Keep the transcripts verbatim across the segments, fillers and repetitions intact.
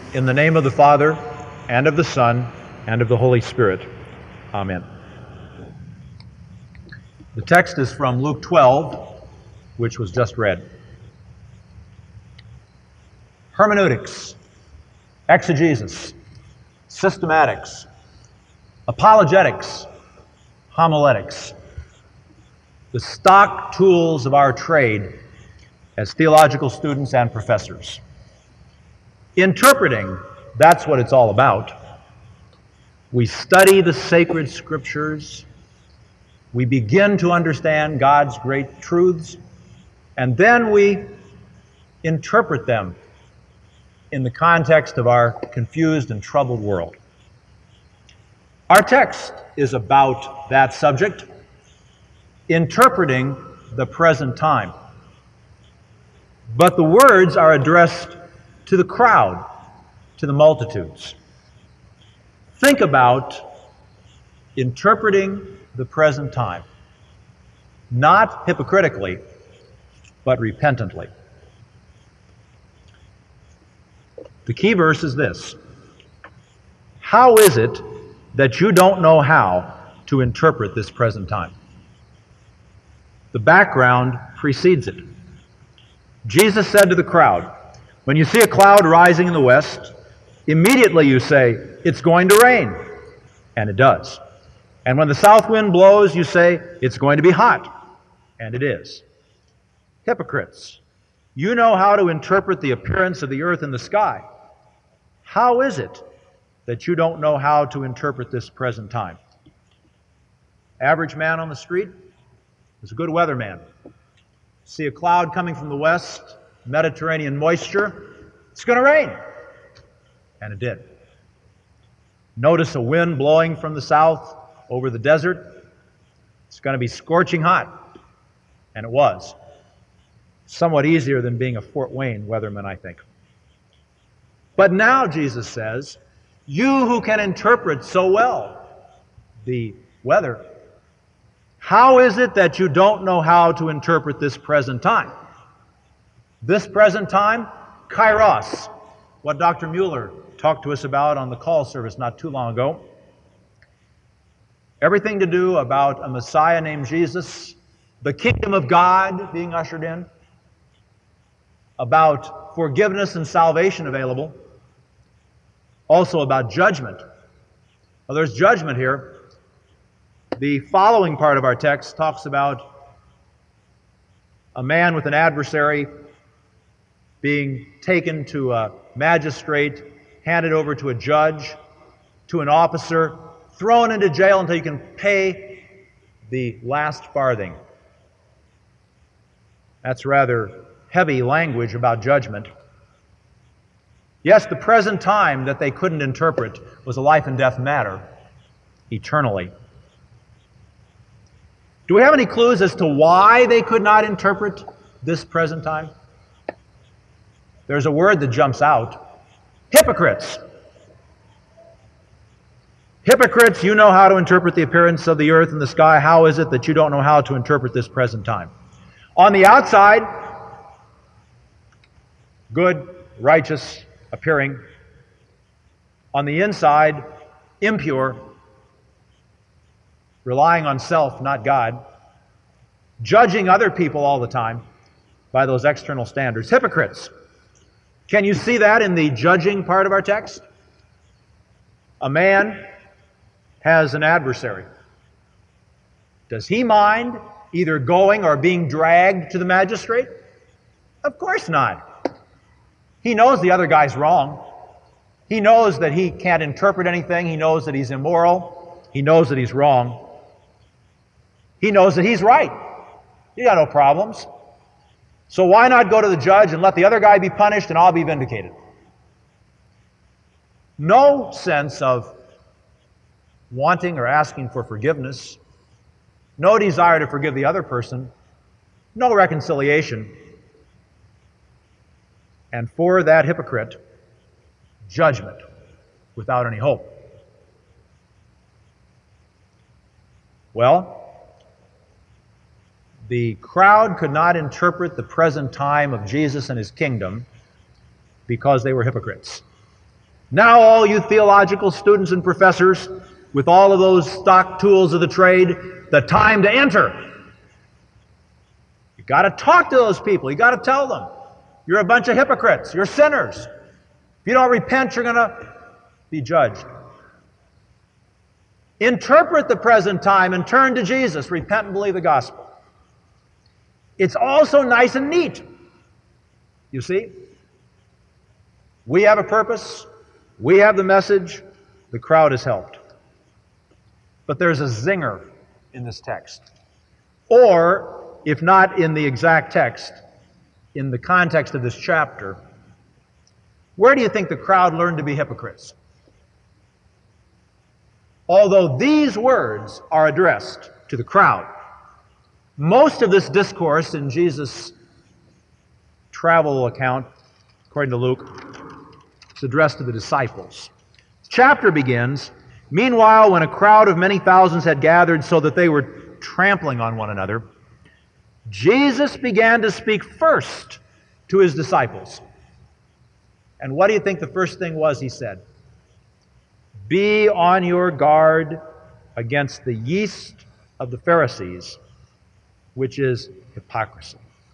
In the name of the Father, and of the Son, and of the Holy Spirit. Amen. The text is from Luke twelve, which was just read. Hermeneutics, exegesis, systematics, apologetics, homiletics, the stock tools of our trade as theological students and professors. Interpreting, that's what it's all about. We study the sacred scriptures, we begin to understand God's great truths, and then we interpret them in the context of our confused and troubled world. Our text is about that subject, interpreting the present time. But the words are addressed to the crowd, to the multitudes. Think about interpreting the present time, not hypocritically, but repentantly. The key verse is this: how is it that you don't know how to interpret this present time? The background precedes it. Jesus said to the crowd, when you see a cloud rising in the west, immediately you say, it's going to rain. And it does. And when the south wind blows, you say, it's going to be hot. And it is. Hypocrites, you know how to interpret the appearance of the earth and the sky. How is it that you don't know how to interpret this present time? Average man on the street is a good weatherman. See a cloud coming from the west, Mediterranean moisture, it's going to rain. And it did. Notice a wind blowing from the south over the desert, it's going to be scorching hot. And it was. Somewhat easier than being a Fort Wayne weatherman, I think. But now, Jesus says, you who can interpret so well the weather, how is it that you don't know how to interpret this present time? This present time, kairos, what Doctor Mueller talked to us about on the call service not too long ago. Everything to do about a Messiah named Jesus, the kingdom of God being ushered in, about forgiveness and salvation available, also about judgment. Well, there's judgment here. The following part of our text talks about a man with an adversary being taken to a magistrate, handed over to a judge, to an officer, thrown into jail until you can pay the last farthing. That's rather heavy language about judgment. Yes, the present time that they couldn't interpret was a life and death matter, eternally. Do we have any clues as to why they could not interpret this present time? There's a word that jumps out. Hypocrites. Hypocrites, you know how to interpret the appearance of the earth and the sky. How is it that you don't know how to interpret this present time? On the outside, good, righteous appearing. On the inside, impure, relying on self, not God, judging other people all the time by those external standards. Hypocrites. Can you see that in the judging part of our text? A man has an adversary. Does he mind either going or being dragged to the magistrate? Of course not. He knows the other guy's wrong. He knows that he can't interpret anything. He knows that he's immoral. He knows that he's wrong. He knows that he's right. He got no problems. So why not go to the judge and let the other guy be punished and I'll be vindicated? No sense of wanting or asking for forgiveness. No desire to forgive the other person. No reconciliation. And for that hypocrite, judgment without any hope. Well, the crowd could not interpret the present time of Jesus and his kingdom because they were hypocrites. Now all you theological students and professors, with all of those stock tools of the trade, the time to enter. You got to talk to those people. You got to tell them, you're a bunch of hypocrites. You're sinners. If you don't repent, you're going to be judged. Interpret the present time and turn to Jesus. Repent and believe the gospel. It's also nice and neat. You see? We have a purpose. We have the message. The crowd is helped. But there's a zinger in this text. Or, if not in the exact text, in the context of this chapter, where do you think the crowd learned to be hypocrites? Although these words are addressed to the crowd, most of this discourse in Jesus' travel account, according to Luke, is addressed to the disciples. The chapter begins, meanwhile, when a crowd of many thousands had gathered so that they were trampling on one another, Jesus began to speak first to his disciples. And what do you think the first thing was he said? Be on your guard against the yeast of the Pharisees, which is hypocrisy.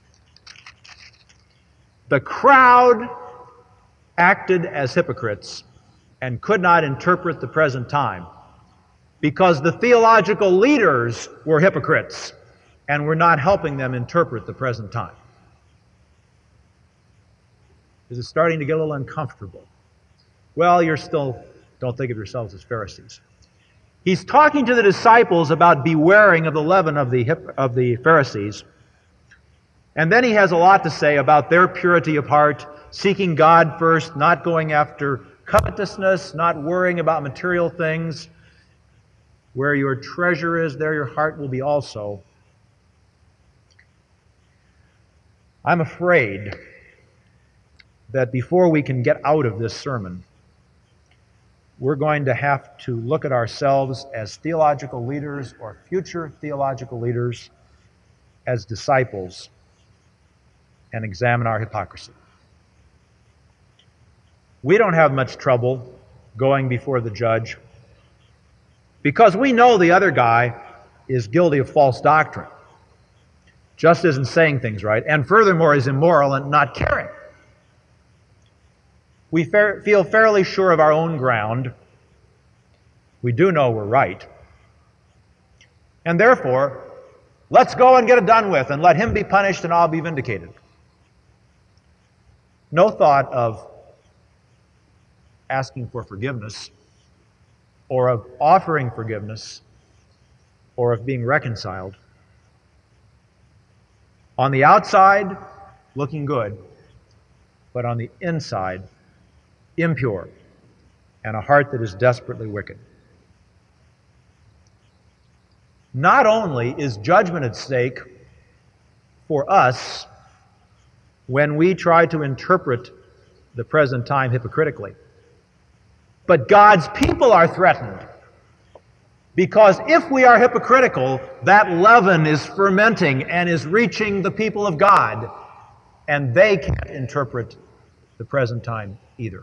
The crowd acted as hypocrites and could not interpret the present time because the theological leaders were hypocrites and were not helping them interpret the present time. Is it starting to get a little uncomfortable? Well, you're still, don't think of yourselves as Pharisees. He's talking to the disciples about bewaring of the leaven of the, of the Pharisees. And then he has a lot to say about their purity of heart, seeking God first, not going after covetousness, not worrying about material things. Where your treasure is, there your heart will be also. I'm afraid that before we can get out of this sermon, we're going to have to look at ourselves as theological leaders or future theological leaders, as disciples, and examine our hypocrisy. We don't have much trouble going before the judge because we know the other guy is guilty of false doctrine, just isn't saying things right, and furthermore is immoral and not caring. We fa- feel fairly sure of our own ground. We do know we're right. And therefore, let's go and get it done with and let him be punished and I'll be vindicated. No thought of asking for forgiveness or of offering forgiveness or of being reconciled. On the outside, looking good, but on the inside, impure, and a heart that is desperately wicked. Not only is judgment at stake for us when we try to interpret the present time hypocritically, but God's people are threatened. Because if we are hypocritical, that leaven is fermenting and is reaching the people of God, and they can't interpret the present time either.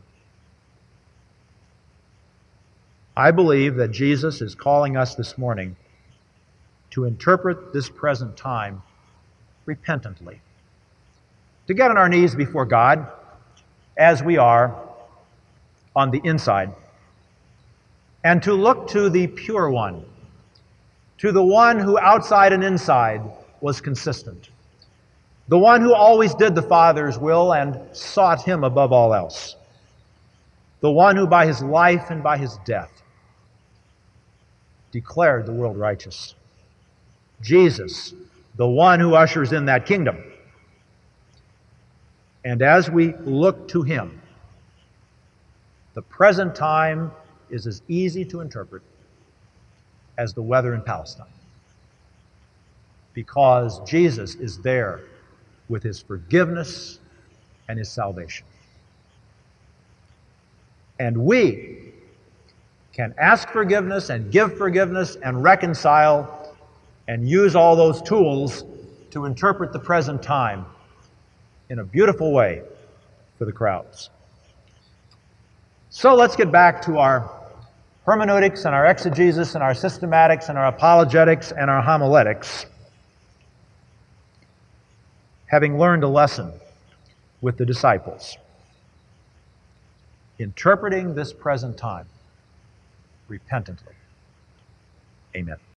I believe that Jesus is calling us this morning to interpret this present time repentantly, to get on our knees before God as we are on the inside, and to look to the pure one, to the one who outside and inside was consistent, the one who always did the Father's will and sought him above all else, the one who by his life and by his death declared the world righteous. Jesus, the one who ushers in that kingdom. And as we look to him, the present time is as easy to interpret as the weather in Palestine, because Jesus is there with his forgiveness and his salvation. And we can ask forgiveness and give forgiveness and reconcile and use all those tools to interpret the present time in a beautiful way for the crowds. So let's get back to our hermeneutics and our exegesis and our systematics and our apologetics and our homiletics, having learned a lesson with the disciples. Interpreting this present time repentantly. Amen.